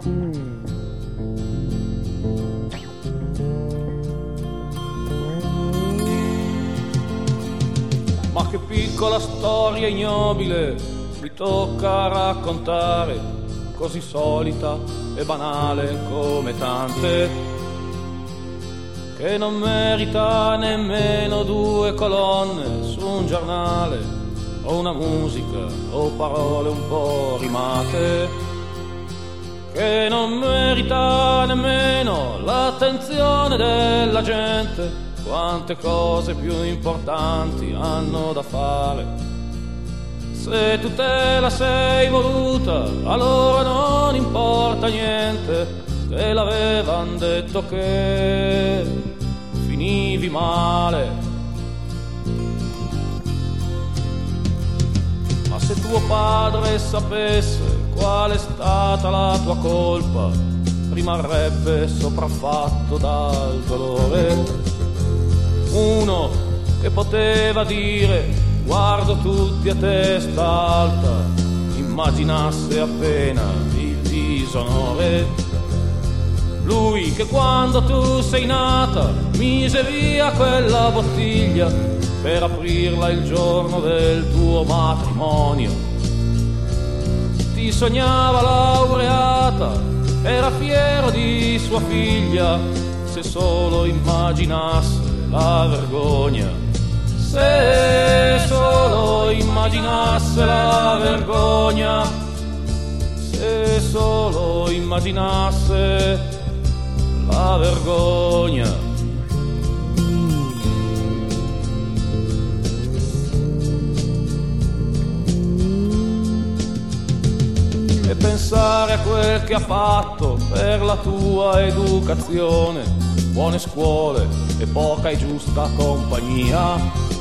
Ma che piccola storia ignobile mi tocca raccontare, così solita e banale come tante, che non merita nemmeno 2 colonne su un giornale, o una musica o parole un po' rimate, che non merita nemmeno l'attenzione della gente. Quante cose più importanti hanno da fare. Se tu te la sei voluta, allora non importa niente. Te l'avevan detto che finivi male. Ma se tuo padre sapesse qual è stata la tua colpa, rimarrebbe sopraffatto dal dolore. Uno che poteva dire guardo tutti a testa alta, immaginasse appena il disonore. Lui che quando tu sei nata mise via quella bottiglia per aprirla il giorno del tuo matrimonio. Ti sognava laureata, era fiero di sua figlia, se solo immaginasse la vergogna, se solo immaginasse la vergogna, se solo immaginasse la vergogna. E pensare a quel che ha fatto per la tua educazione, buone scuole e poca e giusta compagnia,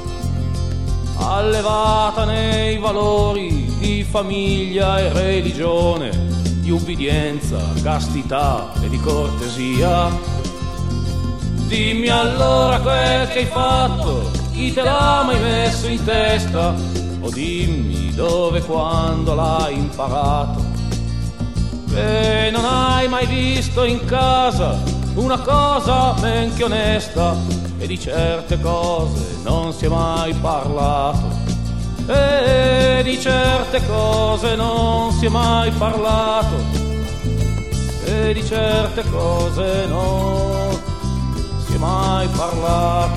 allevata nei valori di famiglia e religione, di ubbidienza, castità e di cortesia. Dimmi allora quel che hai fatto, chi te l'ha mai messo in testa, o dimmi dove e quando l'hai imparato. Che non hai mai visto in casa una cosa men che onesta, e di certe cose non si è mai parlato, e di certe cose non si è mai parlato, e di certe cose non si è mai parlato.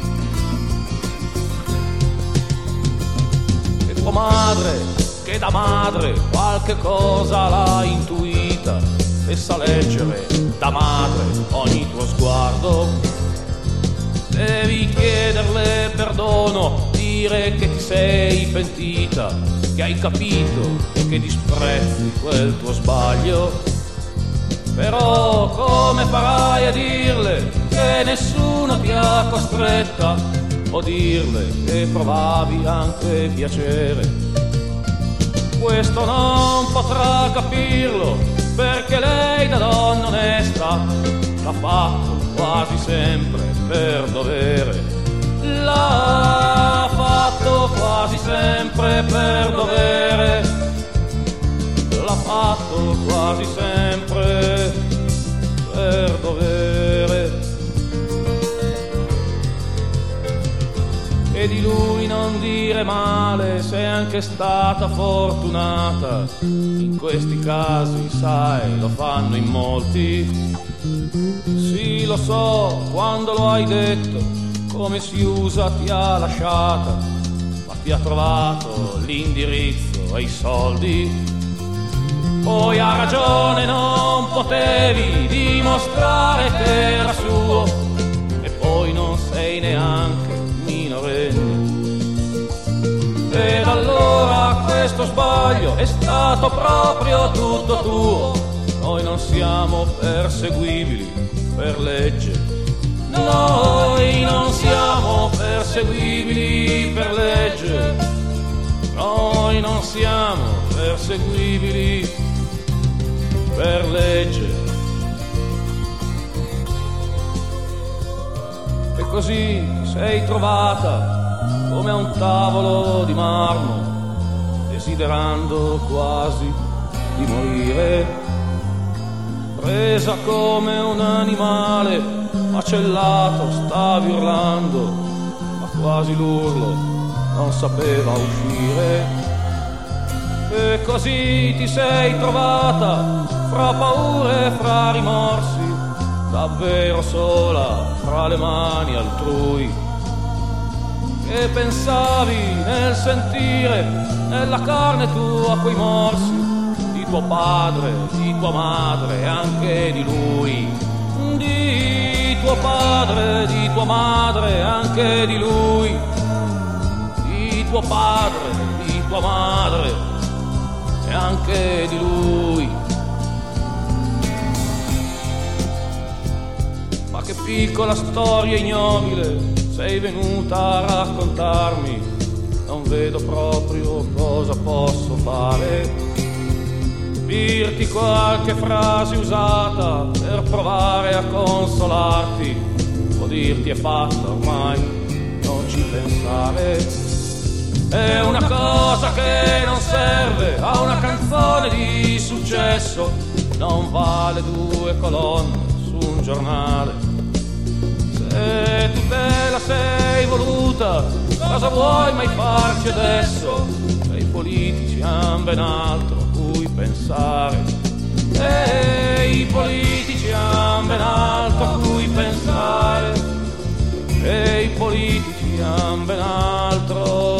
E tua madre, che da madre qualche cosa l'ha intuita e sa leggere da madre ogni tuo sguardo, devi chiederle perdono, dire che ti sei pentita, che hai capito e che disprezzi quel tuo sbaglio. Però come farai a dirle che nessuno ti ha costretta, o dirle che provavi anche piacere? Questo non potrà capirlo, perché lei da donna onesta l'ha fatto quasi sempre per dovere. L'ha fatto quasi sempre per dovere. L'ha fatto quasi sempre per dovere. E di lui non dire male, sei anche stata fortunata. In questi casi, sai, lo fanno in molti. Sì, lo so, quando lo hai detto, come si usa ti ha lasciata, ma ti ha trovato l'indirizzo e i soldi. Poi ha ragione, non potevi dimostrare che era suo, e poi non sei neanche minorenne. Ed allora questo sbaglio è stato proprio tutto tuo. Noi non siamo perseguibili per legge. Noi non siamo perseguibili per legge. Noi non siamo perseguibili per legge. E così ti sei trovata come a un tavolo di marmo, desiderando quasi di morire. presa come un animale, macellato, stavi urlando, ma quasi l'urlo non sapeva uscire. E così ti sei trovata, fra paure e fra rimorsi, davvero sola fra le mani altrui. Che pensavi nel sentire nella carne tua quei morsi di tuo padre, di tua madre e anche di lui, di tuo padre, di tua madre e anche di lui, di tuo padre, di tua madre e anche di lui. Ma che piccola storia ignobile sei venuta a raccontarmi, non vedo proprio cosa posso fare. Dirti qualche frase usata per provare a consolarti, o dirti è fatta ormai, non ci pensare. È una cosa che non serve a una canzone di successo, non vale 2 colonne su un giornale. Se tu te la sei voluta, cosa vuoi mai farci adesso? E i politici han ben altro a cui pensare. E i politici han ben altro a cui pensare. E i politici han ben altro